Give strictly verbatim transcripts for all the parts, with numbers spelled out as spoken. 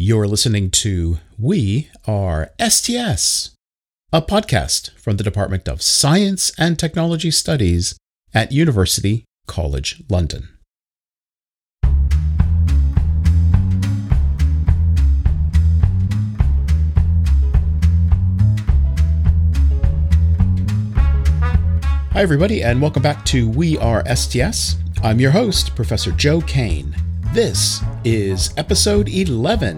You're listening to We Are S T S, a podcast from the Department of Science and Technology Studies at University College London. Hi, everybody, and welcome back to We Are S T S. I'm your host, Professor Joe Kane. This is episode eleven.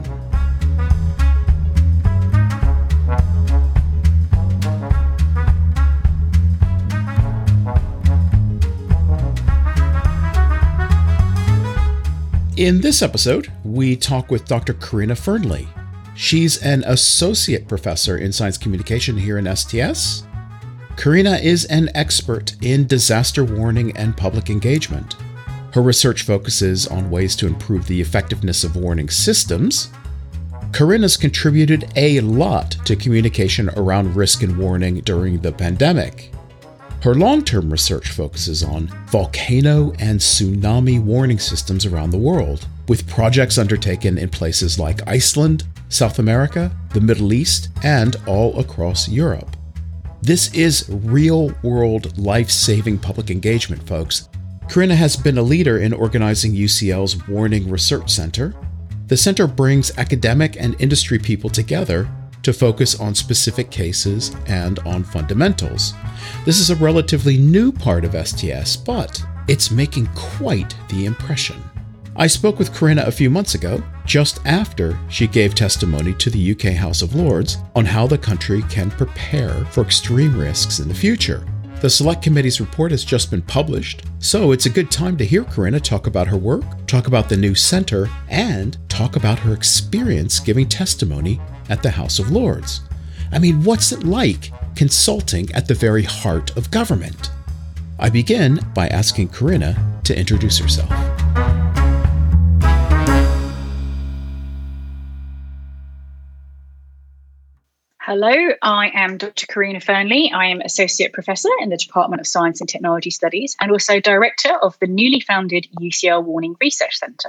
In this episode, we talk with Doctor Corinna Fearnley. She's an associate professor in science communication here in S T S. Corinna is an expert in disaster warning and public engagement. Her research focuses on ways to improve the effectiveness of warning systems. Corinna's contributed a lot to communication around risk and warning during the pandemic. Her long-term research focuses on volcano and tsunami warning systems around the world, with projects undertaken in places like Iceland, South America, the Middle East, and all across Europe. This is real-world, life-saving public engagement, folks. Corinna has been a leader in organizing U C L's Warning Research Center. The center brings academic and industry people together to focus on specific cases and on fundamentals. This is a relatively new part of S T S, but it's making quite the impression. I spoke with Corinna a few months ago, just after she gave testimony to the U K House of Lords on how the country can prepare for extreme risks in the future. The Select Committee's report has just been published, so it's a good time to hear Corinna talk about her work, talk about the new center, and talk about her experience giving testimony at the House of Lords. I mean, what's it like consulting at the very heart of government? I begin by asking Corinna to introduce herself. Hello, I am Doctor Corinna Fearnley. I am Associate Professor in the Department of Science and Technology Studies and also Director of the newly founded U C L Warning Research Centre.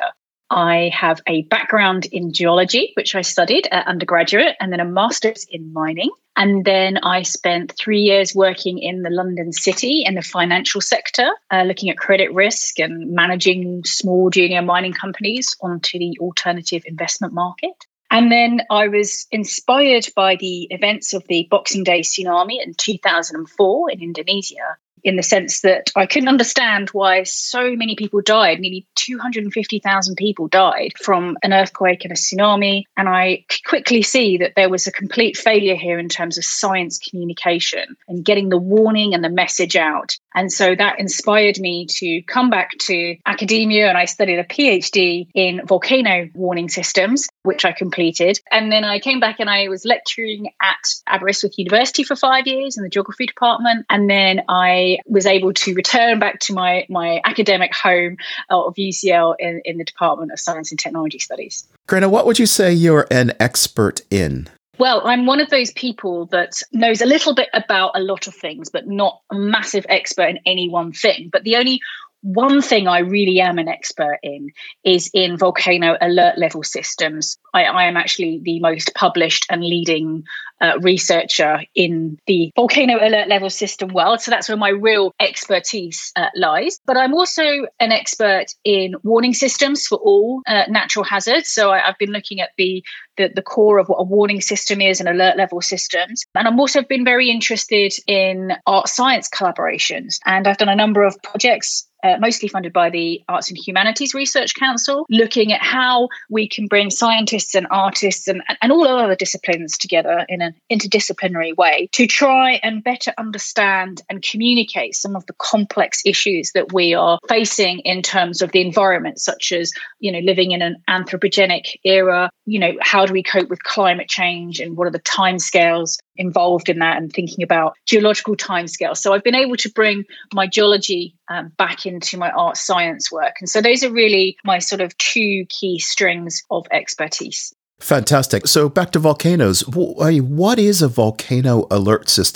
I have a background in geology, which I studied at undergraduate, and then a master's in mining. And then I spent three years working in the London City in the financial sector, uh, looking at credit risk and managing small junior mining companies onto the alternative investment market. And then I was inspired by the events of the Boxing Day tsunami in two thousand four in Indonesia, in the sense that I couldn't understand why so many people died. Nearly two hundred fifty thousand people died from an earthquake and a tsunami. And I could quickly see that there was a complete failure here in terms of science communication and getting the warning and the message out. And so that inspired me to come back to academia, and I studied a PhD in volcano warning systems, which I completed. And then I came back and I was lecturing at Aberystwyth University for five years in the geography department. And then I was able to return back to my, my academic home of U C L in, in the Department of Science and Technology Studies. Corinna, what would you say you're an expert in? Well, I'm one of those people that knows a little bit about a lot of things, but not a massive expert in any one thing. But the only one thing I really am an expert in is in volcano alert level systems. I, I am actually the most published and leading uh, researcher in the volcano alert level system world. So that's where my real expertise uh, lies. But I'm also an expert in warning systems for all uh, natural hazards. So I, I've been looking at the, the the core of what a warning system is and alert level systems. And I've also been very interested in art science collaborations. And I've done a number of projects Uh, mostly funded by the Arts and Humanities Research Council, looking at how we can bring scientists and artists and, and all other disciplines together in an interdisciplinary way to try and better understand and communicate some of the complex issues that we are facing in terms of the environment, such as, you know, living in an anthropogenic era. You know, how do we cope with climate change and what are the timescales involved in that, and thinking about geological timescales. So I've been able to bring my geology um, back into my art science work. And so those are really my sort of two key strings of expertise. Fantastic. So back to volcanoes. What is a volcano alert system?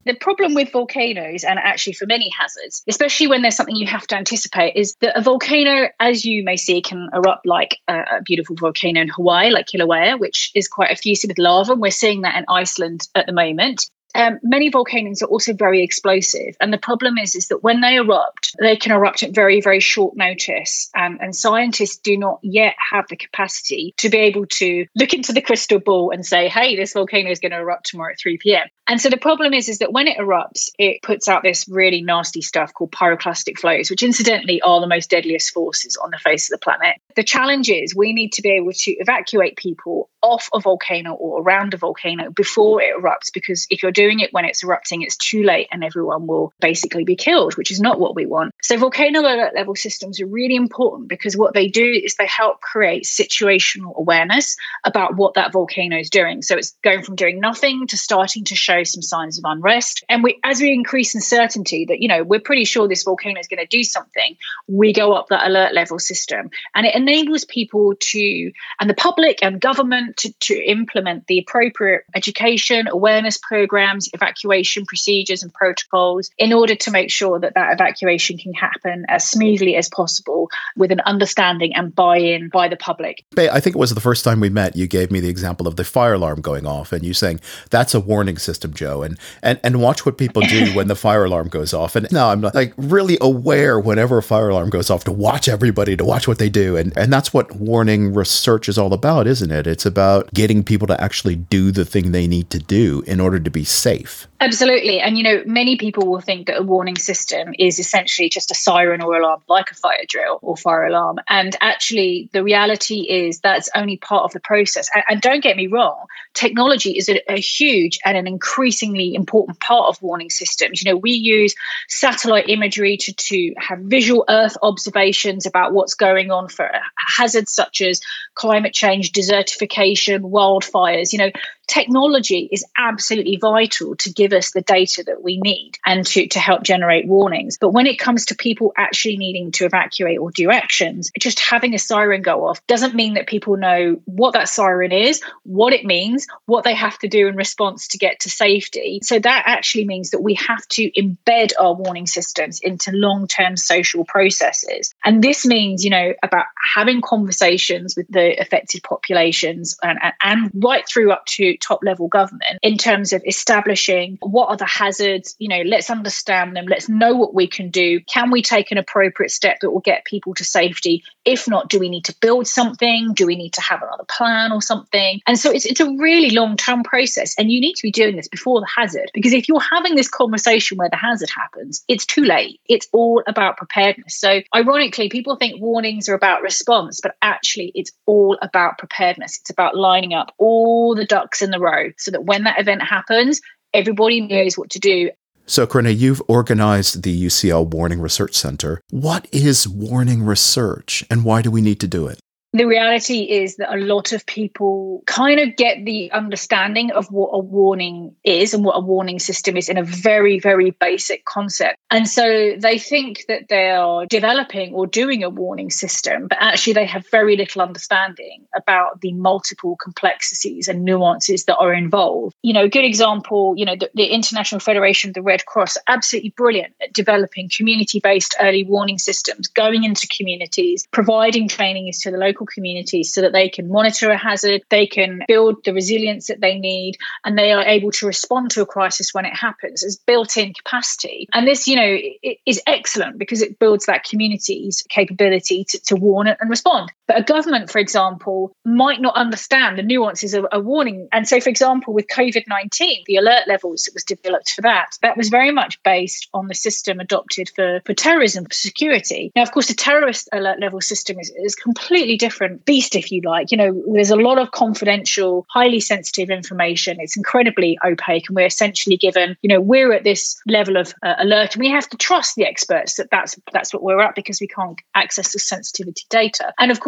The problem with volcanoes, and actually for many hazards, especially when there's something you have to anticipate, is that a volcano, as you may see, can erupt like a, a beautiful volcano in Hawaii, like Kilauea, which is quite effusive with lava. And we're seeing that in Iceland at the moment. Um, many volcanoes are also very explosive. And the problem is, is that when they erupt, they can erupt at very, very short notice. Um, and scientists do not yet have the capacity to be able to look into the crystal ball and say, hey, this volcano is going to erupt tomorrow at three p.m. And so the problem is, is that when it erupts, it puts out this really nasty stuff called pyroclastic flows, which incidentally are the most deadliest forces on the face of the planet. The challenge is we need to be able to evacuate people off a volcano or around a volcano before it erupts, because if you're doing it when it's erupting, it's too late and everyone will basically be killed, which is not what we want. So volcano alert level systems are really important because what they do is they help create situational awareness about what that volcano is doing. So it's going from doing nothing to starting to show some signs of unrest. And we, as we increase in certainty that, you know, we're pretty sure this volcano is going to do something, we go up that alert level system. And it enables people to, and the public and government, To, to implement the appropriate education, awareness programs, evacuation procedures and protocols in order to make sure that that evacuation can happen as smoothly as possible with an understanding and buy-in by the public. I think it was the first time we met, you gave me the example of the fire alarm going off and you saying, that's a warning system, Joe, and and, and watch what people do when the fire alarm goes off. And now I'm like really aware whenever a fire alarm goes off to watch everybody, to watch what they do. And, and that's what warning research is all about, isn't it? It's about about getting people to actually do the thing they need to do in order to be safe. Absolutely. And, you know, many people will think that a warning system is essentially just a siren or alarm, like a fire drill or fire alarm. And actually, the reality is that's only part of the process. And, and don't get me wrong, technology is a, a huge and an increasingly important part of warning systems. You know, we use satellite imagery to, to have visual Earth observations about what's going on for hazards such as climate change, desertification, wildfires. You know, technology is absolutely vital to give us the data that we need and to, to help generate warnings. But when it comes to people actually needing to evacuate or do actions, just having a siren go off doesn't mean that people know what that siren is, what it means, what they have to do in response to get to safety. So that actually means that we have to embed our warning systems into long-term social processes. And this means, you know, about having conversations with the affected populations and, and, and right through up to top level government in terms of establishing what are the hazards, you know, let's understand them, let's know what we can do. Can we take an appropriate step that will get people to safety? If not, do we need to build something? Do we need to have another plan or something? And so it's, it's a really long-term process, and you need to be doing this before the hazard, because if you're having this conversation where the hazard happens, it's too late. It's all about preparedness. So ironically, people think warnings are about response, but actually it's all about preparedness. It's about lining up all the ducks in the row so that when that event happens, everybody knows what to do. So, Corinna, you've organized the U C L Warning Research Center. What is warning research, and why do we need to do it? The reality is that a lot of people kind of get the understanding of what a warning is and what a warning system is in a very, very basic concept. And so they think that they are developing or doing a warning system, but actually they have very little understanding about the multiple complexities and nuances that are involved. You know, a good example, you know, the, the International Federation of the Red Cross are absolutely brilliant at developing community-based early warning systems, going into communities, providing trainings to the local communities so that they can monitor a hazard, they can build the resilience that they need, and they are able to respond to a crisis when it happens as built-in capacity. And this, you know, it is excellent because it builds that community's capability to, to warn and respond. But a government, for example, might not understand the nuances of a warning. And so, for example, with COVID nineteen, the alert levels that was developed for that, that was very much based on the system adopted for, for terrorism, for security. Now, of course, the terrorist alert level system is, is completely different beast, if you like. You know, there's a lot of confidential, highly sensitive information. It's incredibly opaque, and we're essentially given, you know, we're at this level of uh, alert, and we have to trust the experts that that's that's what we're at because we can't access the sensitivity data. And of course,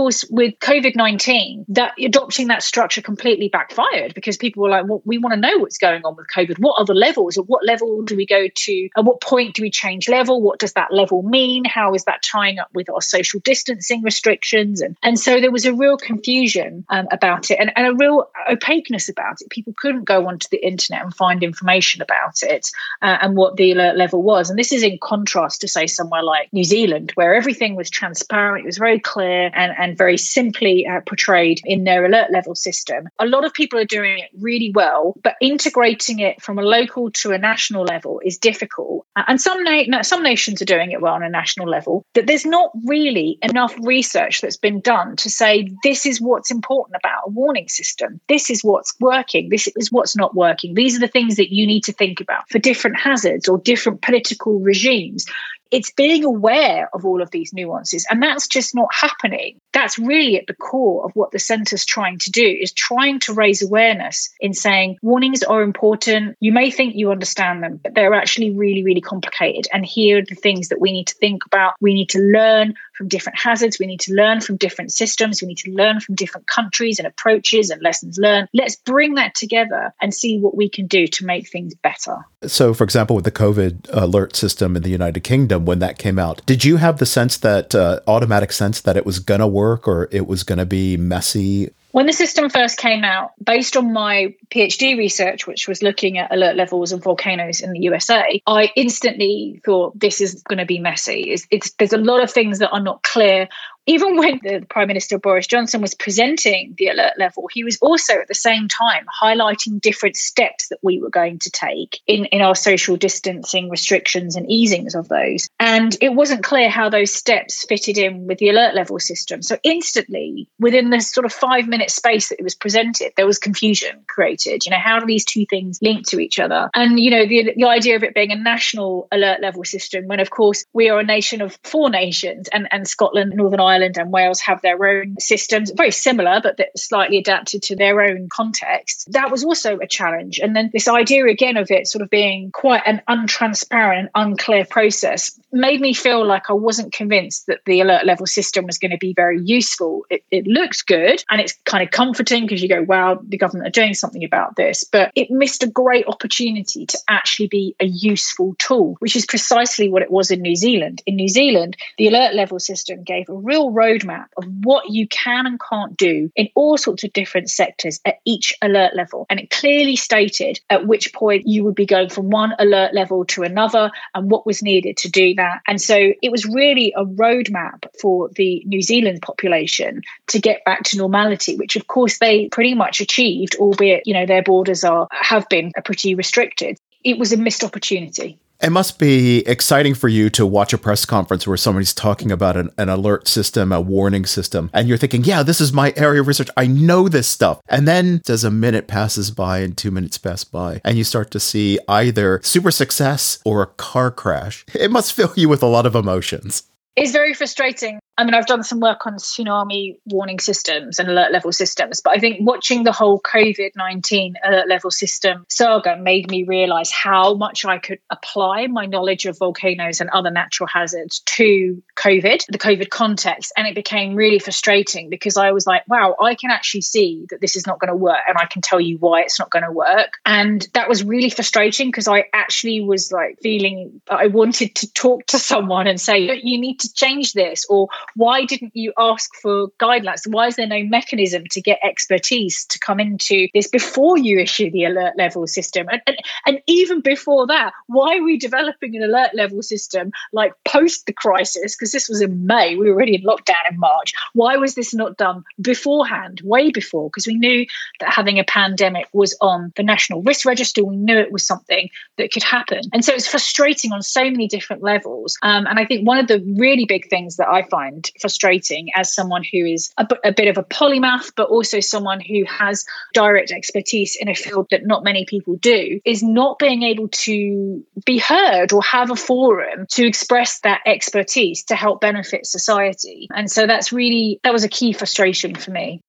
course, with COVID nineteen, that adopting that structure completely backfired because people were like, well, we want to know what's going on with COVID. What are the levels? At what level do we go to? At what point do we change level? What does that level mean? How is that tying up with our social distancing restrictions? And, and so there was a real confusion um, about it and, and a real opaqueness about it. People couldn't go onto the internet and find information about it uh, and what the alert level was. And this is in contrast to, say, somewhere like New Zealand, where everything was transparent, it was very clear and, and very simply uh, portrayed in their alert level system. A lot of people are doing it really well, but integrating it from a local to a national level is difficult. Uh, and some, na- some nations are doing it well on a national level, but there's not really enough research that's been done to say this is what's important about a warning system. This is what's working. This is what's not working. These are the things that you need to think about for different hazards or different political regimes. It's being aware of all of these nuances, and that's just not happening. That's really at the core of what the centre's trying to do, is trying to raise awareness in saying warnings are important. You may think you understand them, but they're actually really, really complicated. And here are the things that we need to think about. We need to learn from different hazards. We need to learn from different systems. We need to learn from different countries and approaches and lessons learned. Let's bring that together and see what we can do to make things better. So, for example, with the COVID alert system in the United Kingdom, when that came out, did you have the sense that uh, automatic sense that it was going to work or it was going to be messy? When the system first came out, based on my PhD research, which was looking at alert levels and volcanoes in the U S A, I instantly thought this is going to be messy. It's, it's, there's a lot of things that are not clear. Even when the Prime Minister Boris Johnson was presenting the alert level, he was also at the same time highlighting different steps that we were going to take in, in our social distancing restrictions and easings of those. And it wasn't clear how those steps fitted in with the alert level system. So instantly, within the sort of five minute space that it was presented, there was confusion created. You know, how do these two things link to each other? And, you know, the, the idea of it being a national alert level system, when of course we are a nation of four nations and, and Scotland, Northern Ireland, Ireland and Wales have their own systems, very similar, but slightly adapted to their own context. That was also a challenge. And then this idea again of it sort of being quite an untransparent and unclear process made me feel like I wasn't convinced that the alert level system was going to be very useful. It, it looks good and it's kind of comforting because you go, wow, the government are doing something about this. But it missed a great opportunity to actually be a useful tool, which is precisely what it was in New Zealand. In New Zealand, the alert level system gave a real roadmap of what you can and can't do in all sorts of different sectors at each alert level. And it clearly stated at which point you would be going from one alert level to another and what was needed to do that. And so it was really a roadmap for the New Zealand population to get back to normality, which of course they pretty much achieved, albeit, you know, their borders are have been pretty restricted. It was a missed opportunity. It must be exciting for you to watch a press conference where somebody's talking about an, an alert system, a warning system, and you're thinking, yeah, this is my area of research. I know this stuff. And then as a minute passes by and two minutes pass by, and you start to see either super success or a car crash, it must fill you with a lot of emotions. It's very frustrating. I mean, I've done some work on tsunami warning systems and alert level systems, but I think watching the whole COVID nineteen alert level system saga made me realize how much I could apply my knowledge of volcanoes and other natural hazards to COVID, the COVID context. And it became really frustrating because I was like, wow, I can actually see that this is not going to work. And I can tell you why it's not going to work. And that was really frustrating because I actually was like feeling I wanted to talk to someone and say, look, you need to change this, or why didn't you ask for guidelines? Why is there no mechanism to get expertise to come into this before you issue the alert level system? And, and, and even before that, why are we developing an alert level system like post the crisis? Because this was in May, we were already in lockdown in March. Why was this not done beforehand, way before? Because we knew that having a pandemic was on the National Risk Register. We knew it was something that could happen. And so it's frustrating on so many different levels. Um, and I think one of the really big things that I find frustrating as someone who is a, a bit of a polymath, but also someone who has direct expertise in a field that not many people do, is not being able to be heard or have a forum to express that expertise to help benefit society. And so that's really, that was a key frustration for me.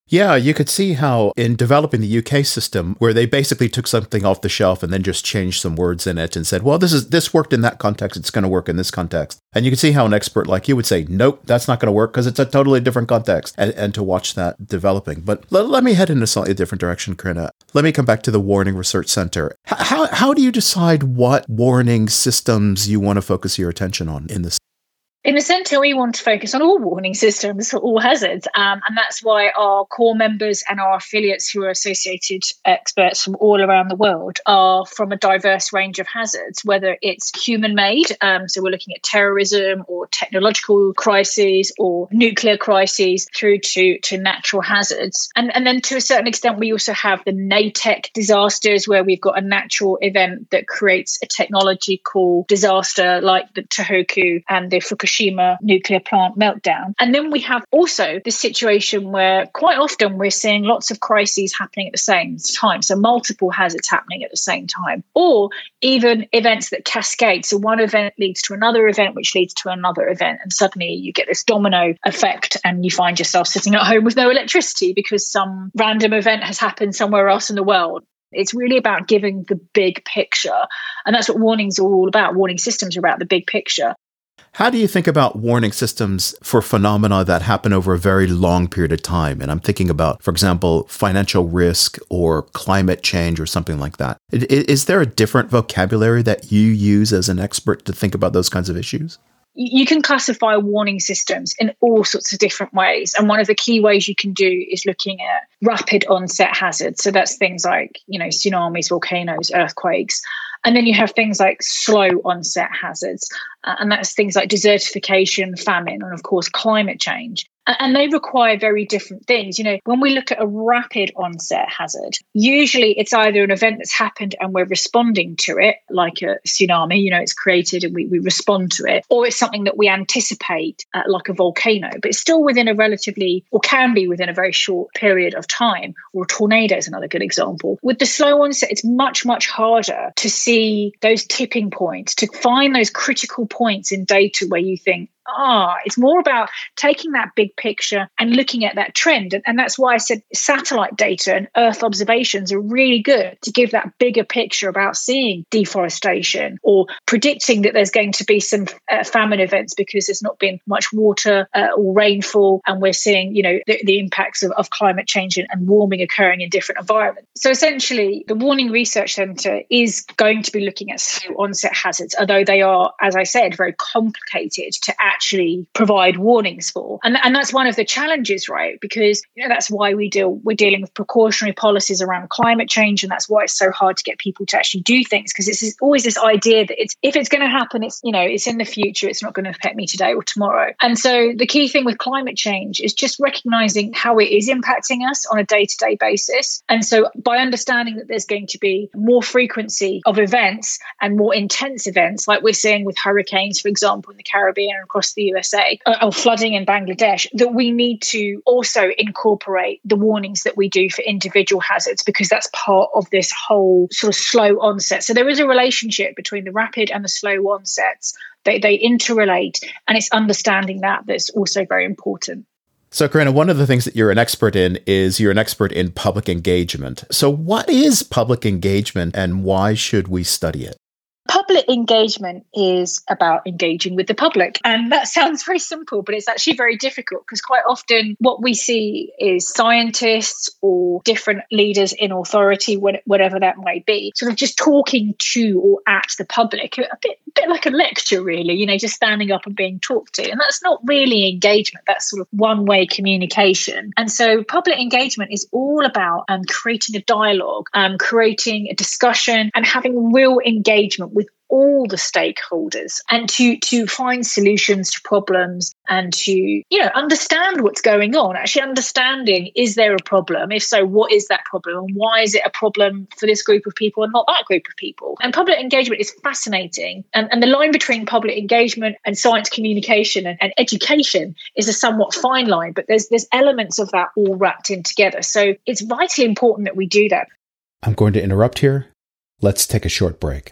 Yeah, you could see how in developing the U K system, where they basically took something off the shelf and then just changed some words in it and said, well, this is this worked in that context, it's going to work in this context. And you can see how an expert like you would say, nope, that's not going to work because it's a totally different context, and, and to watch that developing. But let, let me head in a slightly different direction, Corinna. Let me come back to the Warning Research Center. H- how, how do you decide what warning systems you want to focus your attention on in this? In the centre, we want to focus on all warning systems for all hazards. Um, and that's why our core members and our affiliates who are associated experts from all around the world are from a diverse range of hazards, whether it's human-made, um, so we're looking at terrorism or technological crises or nuclear crises, through to, to natural hazards. And, and then to a certain extent, we also have the NATEC disasters, where we've got a natural event that creates a technological disaster like the Tohoku and the Fukushima nuclear plant meltdown. And then we have also the situation where quite often we're seeing lots of crises happening at the same time. So multiple hazards happening at the same time, or even events that cascade. So one event leads to another event, which leads to another event. And suddenly you get this domino effect and you find yourself sitting at home with no electricity because some random event has happened somewhere else in the world. It's really about giving the big picture. And that's what warnings are all about. Warning systems are about the big picture. How do you think about warning systems for phenomena that happen over a very long period of time? And I'm thinking about, for example, financial risk or climate change or something like that. Is there a different vocabulary that you use as an expert to think about those kinds of issues? You can classify warning systems in all sorts of different ways. And one of the key ways you can do is looking at rapid onset hazards. So that's things like, you know, tsunamis, volcanoes, earthquakes. And then you have things like slow onset hazards. Uh, and that's things like desertification, famine, and of course, climate change. And they require very different things. You know, when we look at a rapid onset hazard, usually it's either an event that's happened and we're responding to it, like a tsunami, you know, it's created and we, we respond to it, or it's something that we anticipate, uh, like a volcano, but it's still within a relatively, or can be within a very short period of time, or a tornado is another good example. With the slow onset, it's much, much harder to see those tipping points, to find those critical points in data where you think, ah, it's more about taking that big picture and looking at that trend. And, and that's why I said satellite data and Earth observations are really good to give that bigger picture about seeing deforestation or predicting that there's going to be some uh, famine events because there's not been much water uh, or rainfall. And we're seeing, you know, the, the impacts of, of climate change and, and warming occurring in different environments. So essentially, the Warning Research Centre is going to be looking at slow onset hazards, although they are, as I said, very complicated to actually actually provide warnings for. And, and that's one of the challenges, right? Because, you know, that's why we deal, we're dealing with precautionary policies around climate change. And that's why it's so hard to get people to actually do things, because it's always this idea that it's, if it's going to happen, it's, you know, it's in the future, it's not going to affect me today or tomorrow. And so the key thing with climate change is just recognizing how it is impacting us on a day-to-day basis. And so by understanding that there's going to be more frequency of events and more intense events, like we're seeing with hurricanes, for example, in the Caribbean and across the U S A, or flooding in Bangladesh, that we need to also incorporate the warnings that we do for individual hazards, because that's part of this whole sort of slow onset. So there is a relationship between the rapid and the slow onsets. They, they interrelate, and it's understanding that that's also very important. So, Corinna, one of the things that you're an expert in is you're an expert in public engagement. So what is public engagement and why should we study it? Public engagement is about engaging with the public. And that sounds very simple, but it's actually very difficult, because quite often what we see is scientists or different leaders in authority, whatever that might be, sort of just talking to or at the public, a bit, a bit like a lecture, really, you know, just standing up and being talked to. And that's not really engagement. That's sort of one-way communication. And so public engagement is all about um, creating a dialogue, um, creating a discussion, and having real engagement with all the stakeholders, and to to find solutions to problems, and to, you know, understand what's going on. Actually understanding, is there a problem? If so, what is that problem? And why is it a problem for this group of people and not that group of people? And public engagement is fascinating. And, and the line between public engagement and science communication and, and education is a somewhat fine line, but there's there's elements of that all wrapped in together. So it's vitally important that we do that. I'm going to interrupt here. Let's take a short break.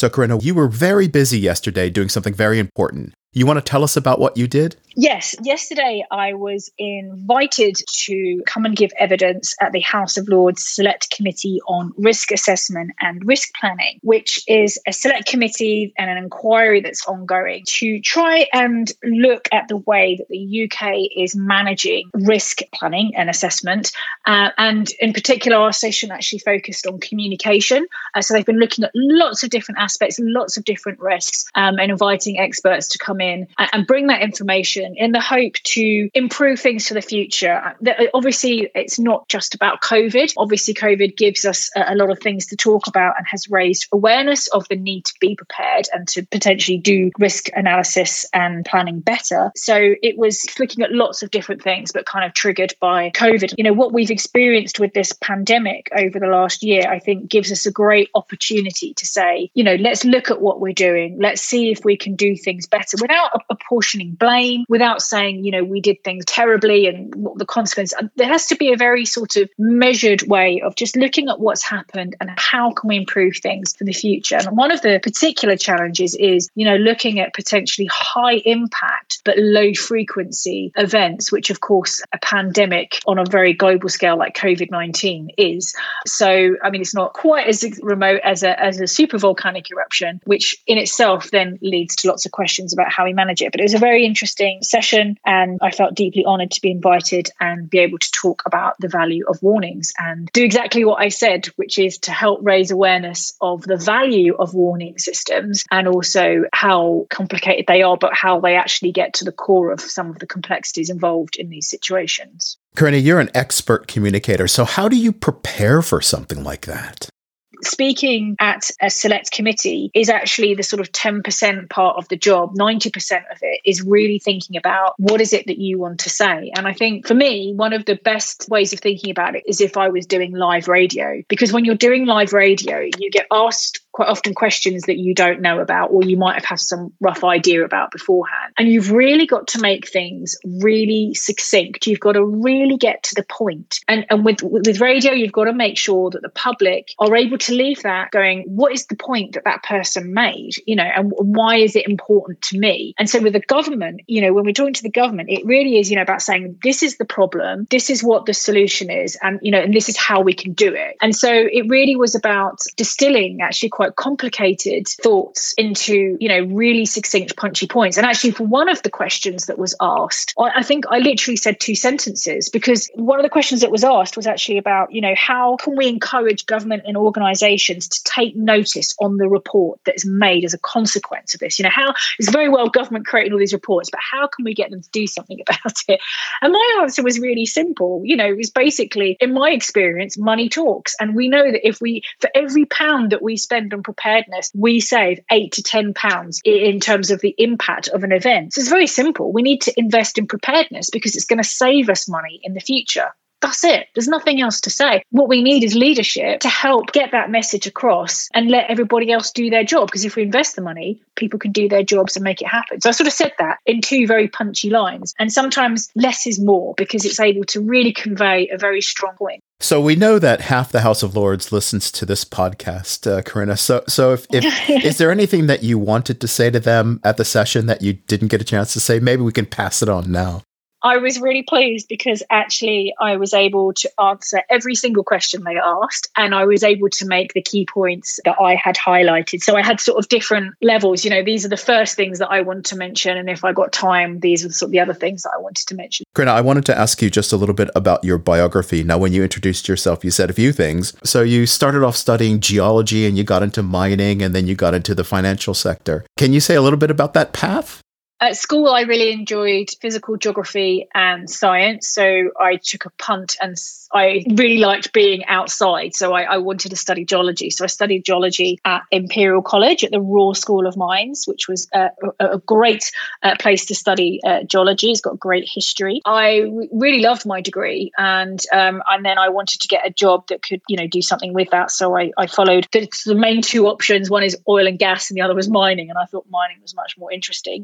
So, Corinna, you were very busy yesterday doing something very important. You want to tell us about what you did? Yes. Yesterday, I was invited to come and give evidence at the House of Lords Select Committee on Risk Assessment and Risk Planning, which is a select committee and an inquiry that's ongoing to try and look at the way that the U K is managing risk planning and assessment. Uh, and in particular, our session actually focused on communication. Uh, so they've been looking at lots of different aspects, lots of different risks, um, and inviting experts to come in and bring that information in the hope to improve things for the future. Obviously, it's not just about COVID. Obviously, COVID gives us a lot of things to talk about and has raised awareness of the need to be prepared and to potentially do risk analysis and planning better. So it was looking at lots of different things, but kind of triggered by COVID. You know, what we've experienced with this pandemic over the last year, I think gives us a great opportunity to say, you know, let's look at what we're doing. Let's see if we can do things better without apportioning blame, without saying, you know, we did things terribly and what the consequence. There has to be a very sort of measured way of just looking at what's happened and how can we improve things for the future. And one of the particular challenges is, you know, looking at potentially high impact but low frequency events, which of course a pandemic on a very global scale like COVID nineteen is. So, I mean, it's not quite as remote as a as a super volcanic eruption, which in itself then leads to lots of questions about how we manage it. But it was a very interesting session, and I felt deeply honoured to be invited and be able to talk about the value of warnings and do exactly what I said, which is to help raise awareness of the value of warning systems and also how complicated they are, but how they actually get to the core of some of the complexities involved in these situations. Corinna, you're an expert communicator, so how do you prepare for something like that? Speaking at a select committee is actually the sort of ten percent part of the job. ninety percent of it is really thinking about what is it that you want to say. And I think for me, one of the best ways of thinking about it is if I was doing live radio, because when you're doing live radio, you get asked quite often questions that you don't know about, or you might have had some rough idea about beforehand. And you've really got to make things really succinct. You've got to really get to the point. And, and with, with radio, you've got to make sure that the public are able to leave that going, what is the point that that person made? You know, and why is it important to me? And so with the government, you know, when we're talking to the government, it really is, you know, about saying, this is the problem, this is what the solution is, and, you know, and this is how we can do it. And so it really was about distilling actually quite complicated thoughts into, you know, really succinct, punchy points. And actually, for one of the questions that was asked, I, I think I literally said two sentences, because one of the questions that was asked was actually about, you know, how can we encourage government and organisations to take notice on the report that is made as a consequence of this? You know, how it's very well government creating all these reports, but how can we get them to do something about it? And my answer was really simple. You know, it was basically, in my experience, money talks. And we know that if we, for every pound that we spend on preparedness, we save eight to ten pounds in terms of the impact of an event. So it's very simple. We need to invest in preparedness because it's going to save us money in the future. That's it. There's nothing else to say. What we need is leadership to help get that message across and let everybody else do their job. Because if we invest the money, people can do their jobs and make it happen. So I sort of said that in two very punchy lines. And sometimes less is more because it's able to really convey a very strong point. So we know that half the House of Lords listens to this podcast, uh, Corinna. So, so if, if is there anything that you wanted to say to them at the session that you didn't get a chance to say? Maybe we can pass it on now. I was really pleased because actually I was able to answer every single question they asked, and I was able to make the key points that I had highlighted. So I had sort of different levels. You know, these are the first things that I want to mention, and if I got time, these are sort of the other things that I wanted to mention. Corinna, I wanted to ask you just a little bit about your biography. Now, when you introduced yourself, you said a few things. So you started off studying geology and you got into mining, and then you got into the financial sector. Can you say a little bit about that path? At school, I really enjoyed physical geography and science. So I took a punt and I really liked being outside. So I, I wanted to study geology. So I studied geology at Imperial College at the Royal School of Mines, which was a, a great uh, place to study uh, geology. It's got a great history. I really loved my degree. And um, and then I wanted to get a job that could, you know, do something with that. So I, I followed the, the main two options. One is oil and gas and the other was mining. And I thought mining was much more interesting. I wanted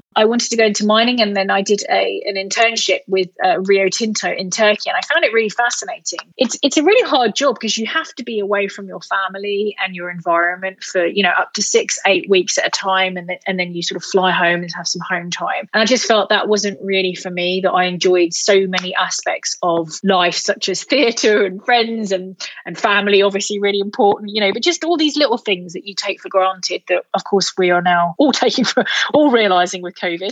wanted to go into mining, and then I did a an internship with uh, Rio Tinto in Turkey, and I found it really fascinating. It's it's a really hard job because you have to be away from your family and your environment for, you know, up to six, eight weeks at a time, and then, and then you sort of fly home and have some home time. And I just felt that wasn't really for me, that I enjoyed so many aspects of life, such as theatre and friends and, and family, obviously really important, you know, but just all these little things that you take for granted that, of course, we are now all taking for, all realising with COVID.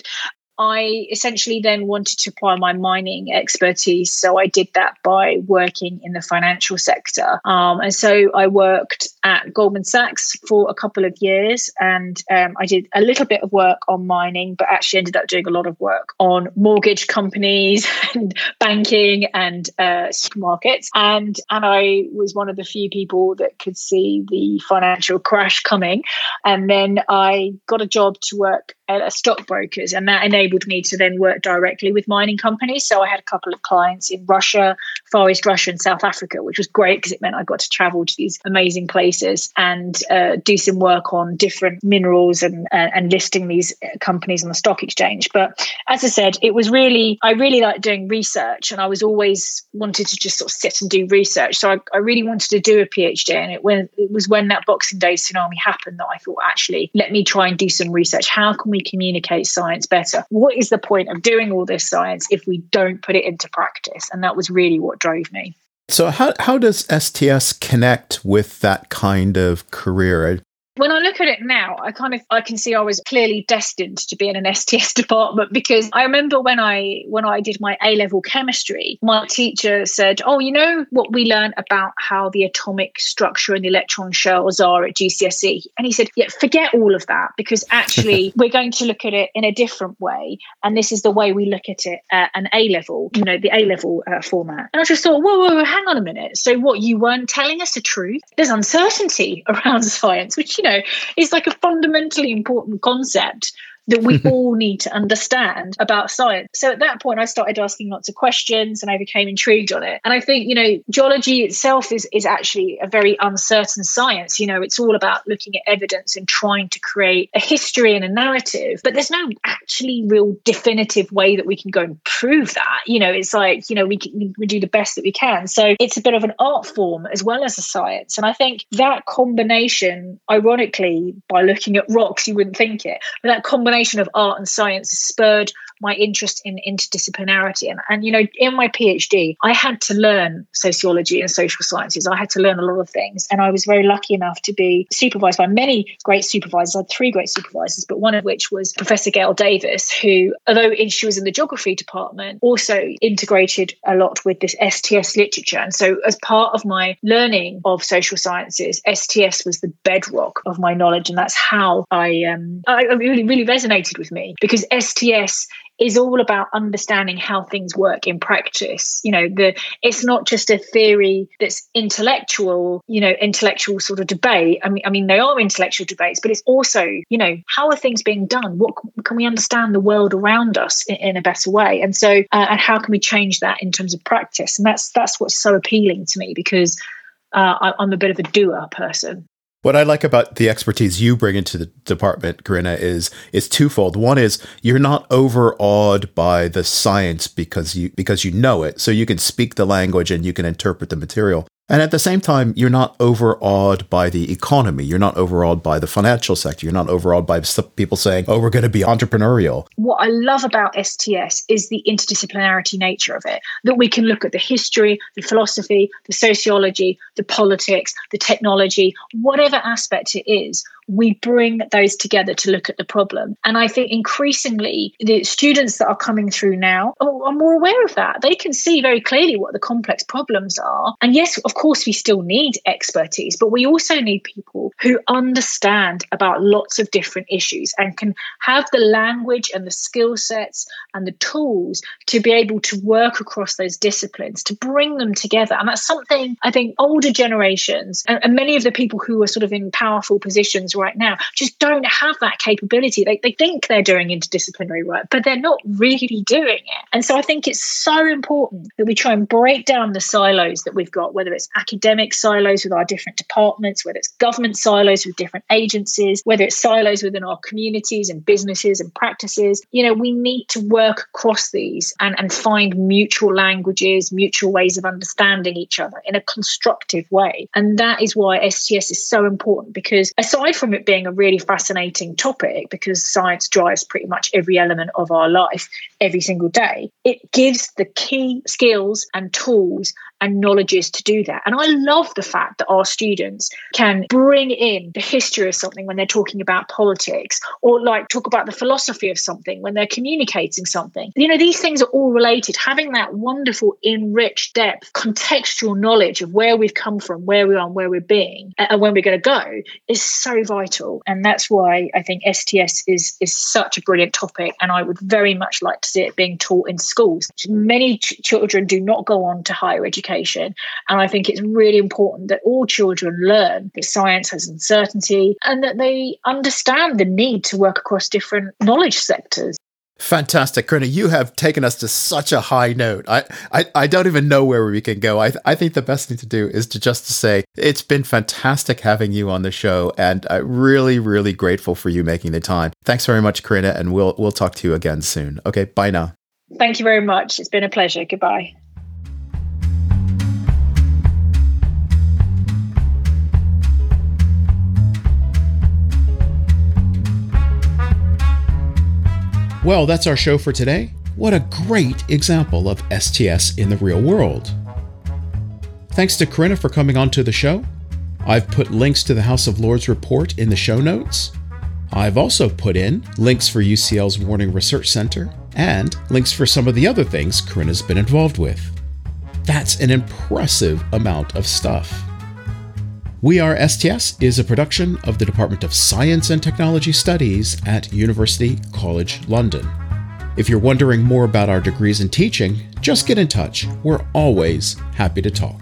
I essentially then wanted to apply my mining expertise. So I did that by working in the financial sector. Um, and so I worked at Goldman Sachs for a couple of years, and um, I did a little bit of work on mining, but actually ended up doing a lot of work on mortgage companies and banking and uh, supermarkets. And, and I was one of the few people that could see the financial crash coming. And then I got a job to work at a stockbrokers, and that enabled me to then work directly with mining companies. So I had a couple of clients in Russia, Far East Russia and South Africa, which was great because it meant I got to travel to these amazing places and uh, do some work on different minerals and, uh, and listing these companies on the stock exchange. But as I said, it was really, I really liked doing research, and I was always wanted to just sort of sit and do research. So I, I really wanted to do a PhD, and it, when, it was when that Boxing Day tsunami happened that I thought, actually, let me try and do some research. How can we communicate science better? What is the point of doing all this science if we don't put it into practice? And that was really what drove me. So how how does S T S connect with that kind of career? When I look at it now, I kind of I can see I was clearly destined to be in an S T S department, because I remember when I when I did my A-level chemistry, my teacher said, "Oh, you know what we learned about how the atomic structure and the electron shells are at G C S E?" And he said, "Yeah, forget all of that, because actually we're going to look at it in a different way, and this is the way we look at it at an A-level, you know, the A-level uh, format." And I just thought, whoa, whoa, whoa, hang on a minute. So what, you weren't telling us the truth? There's uncertainty around science, which, you know, is like a fundamentally important concept that we all need to understand about science. So at that point, I started asking lots of questions, and I became intrigued on it. And I think, you know, geology itself is, is actually a very uncertain science. You know, it's all about looking at evidence and trying to create a history and a narrative, but there's no actually real definitive way that we can go and prove that. You know, it's like, you know, we, can, we do the best that we can. So it's a bit of an art form as well as a science. And I think that combination, ironically, by looking at rocks, you wouldn't think it, but that combination of art and science spurred my interest in interdisciplinarity. And, and, you know, in my PhD, I had to learn sociology and social sciences. I had to learn a lot of things. And I was very lucky enough to be supervised by many great supervisors. I had three great supervisors, but one of which was Professor Gail Davis, who, although she was in the geography department, also integrated a lot with this S T S literature. And so as part of my learning of social sciences, S T S was the bedrock of my knowledge. And that's how I, um, I really, really resonated with me, because S T S is all about understanding how things work in practice. You know, the it's not just a theory that's intellectual, you know, intellectual sort of debate. I mean, I mean, they are intellectual debates, but it's also, you know, how are things being done? What can we understand the world around us in, in a better way? And so, uh, and how can we change that in terms of practice? And that's that's what's so appealing to me, because uh, I, I'm a bit of a doer person. What I like about the expertise you bring into the department, Corinna, is is twofold. One is you're not overawed by the science because you because you know it, so you can speak the language and you can interpret the material. And at the same time, you're not overawed by the economy. You're not overawed by the financial sector. You're not overawed by people saying, "Oh, we're going to be entrepreneurial." What I love about S T S is the interdisciplinarity nature of it, that we can look at the history, the philosophy, the sociology, the politics, the technology, whatever aspect it is. We bring those together to look at the problem. And I think increasingly the students that are coming through now are more aware of that. They can see very clearly what the complex problems are. And yes, of course, we still need expertise, but we also need people who understand about lots of different issues and can have the language and the skill sets and the tools to be able to work across those disciplines, to bring them together. And that's something I think older generations and, and many of the people who are sort of in powerful positions right now just don't have that capability. They, they think they're doing interdisciplinary work, but they're not really doing it. And so I think it's so important that we try and break down the silos that we've got, whether it's it's academic silos with our different departments, whether it's government silos with different agencies, whether it's silos within our communities and businesses and practices. You know, we need to work across these and, and find mutual languages, mutual ways of understanding each other in a constructive way. And that is why S T S is so important, because aside from it being a really fascinating topic, because science drives pretty much every element of our life every single day, it gives the key skills and tools and knowledges to do that. And I love the fact that our students can bring in the history of something when they're talking about politics, or like talk about the philosophy of something when they're communicating something. You know, these things are all related. Having that wonderful, enriched depth, contextual knowledge of where we've come from, where we are and where we're being, and where we're going to go is so vital. And that's why I think S T S is, is such a brilliant topic. And I would very much like to see it being taught in schools. Many ch- children do not go on to higher education. And I think it's really important that all children learn that science has uncertainty and that they understand the need to work across different knowledge sectors. Fantastic. Corinna, you have taken us to such a high note. I, I, I don't even know where we can go. I, I think the best thing to do is to just to say it's been fantastic having you on the show, and I'm really, really grateful for you making the time. Thanks very much, Corinna, and we'll we'll talk to you again soon. Okay, bye now. Thank you very much. It's been a pleasure. Goodbye. Well, that's our show for today. What a great example of S T S in the real world. Thanks to Corinna for coming on to the show. I've put links to the House of Lords report in the show notes. I've also put in links for U C L's Warning Research Center and links for some of the other things Corinna's been involved with. That's an impressive amount of stuff. We Are S T S is a production of the Department of Science and Technology Studies at University College London. If you're wondering more about our degrees in teaching, just get in touch. We're always happy to talk.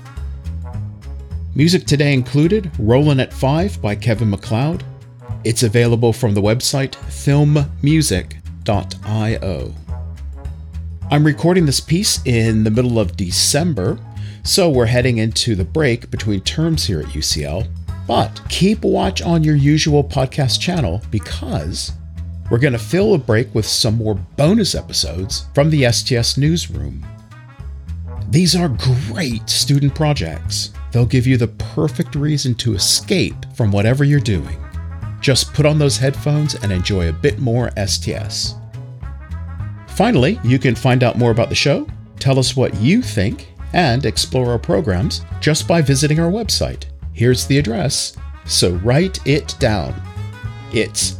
Music today included Rollin' at Five by Kevin MacLeod. It's available from the website film music dot io. I'm recording this piece in the middle of December, so we're heading into the break between terms here at U C L. But keep watch on your usual podcast channel, because we're going to fill a break with some more bonus episodes from the S T S newsroom. These are great student projects. They'll give you the perfect reason to escape from whatever you're doing. Just put on those headphones and enjoy a bit more S T S. Finally, you can find out more about the show, tell us what you think, and explore our programs just by visiting our website. Here's the address, so write it down. It's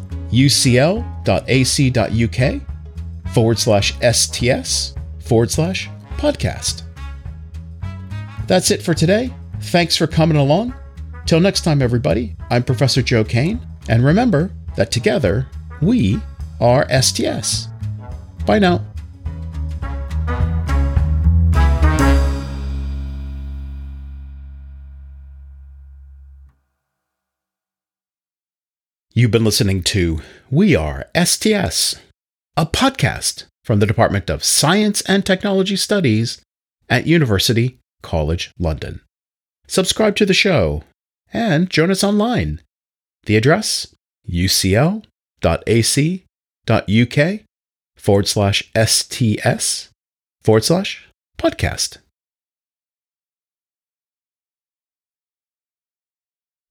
ucl.ac.uk forward slash STS forward slash podcast. That's it for today. Thanks for coming along. Till next time, everybody, I'm Professor Joe Kane, and remember that together we are S T S. Bye now. You've been listening to We Are S T S, a podcast from the Department of Science and Technology Studies at University College London. Subscribe to the show and join us online. The address, ucl.ac.uk forward slash STS forward slash podcast.